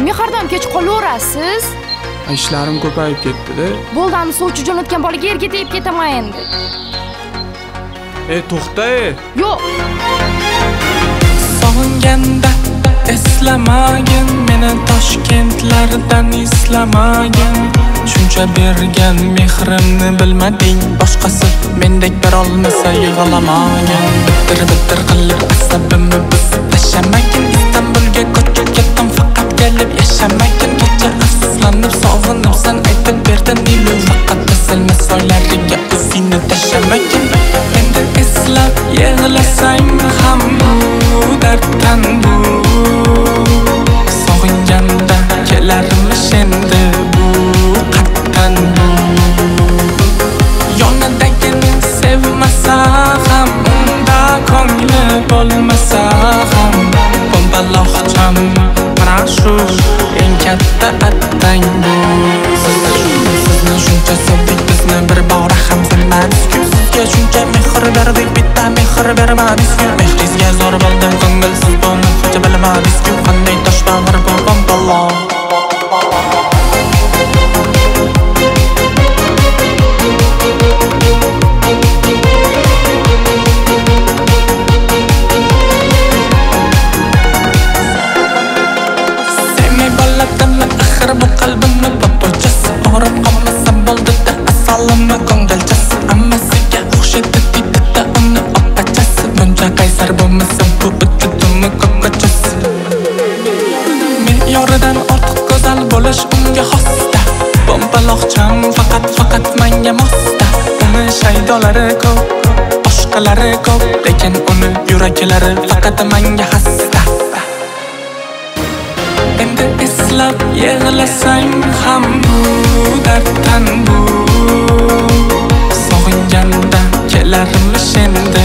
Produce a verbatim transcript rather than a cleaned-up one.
Mehrdan kech qolaverasiz. Ishlarim ko'payib ketdi-da. Bo'ldani sovchi jo'natgan bolaga yerga tegib ketaman endi. Ey, to'xta. Yo'q. Sog'inganda eslamagin, meni Toshkentlardan islamagin. Shuncha bergan mehrimni bilmading, boshqasi mendek berolmasa yig'lamagin. Bitir bitir qilib asabimni buzib tashamagin. Istanbulga ko'chib ketdim faqat kelib yashamagin. Kecha afsuslanib sog'inib sen aytib berdin nilu, faqat kesilma soylariga o'zingni tashamagin. Endi eslab yig'lasang ham bu darddan bu. Sog'inganda kelarmish endi bu qatdan bu. Yonidagini sevmasa ham, unda ko'ngli bo'lmasa ham, bombaloqcham mana shu eng katta attang bu. Sizni shuncha sevdik, bizni bir bora ham sevmadingiz-ku. Sizga shuncha mehr berdik, bitta mehr bermadingiz-ku. Mehringizga zo'r bo'ldim, ko'ngilsiz buni hech bilmadingiz-ku. Qanday tosh bag'ir bu bombaloq. Bu qalbimni papochasi og'rib qolmasa bo'ldi-da, asalimni ko'ngilchasi. Ammasiga o'xshaydi dedi-da uni opachasi. Buncha qaysar bo'lmasa bu vujudimni ko'kachasi. Me'yoridan ortiq go'zal bo'lish unga xosda. Bombaloqcham faqat faqat menga mosda. Uni shaydolari ko'p, boshqalari ko'p, lekin uni yuraklari faqat menga xasta. Endi eslab yig'lasang ham bu darddan bu. Sog'inganda kelarmish endi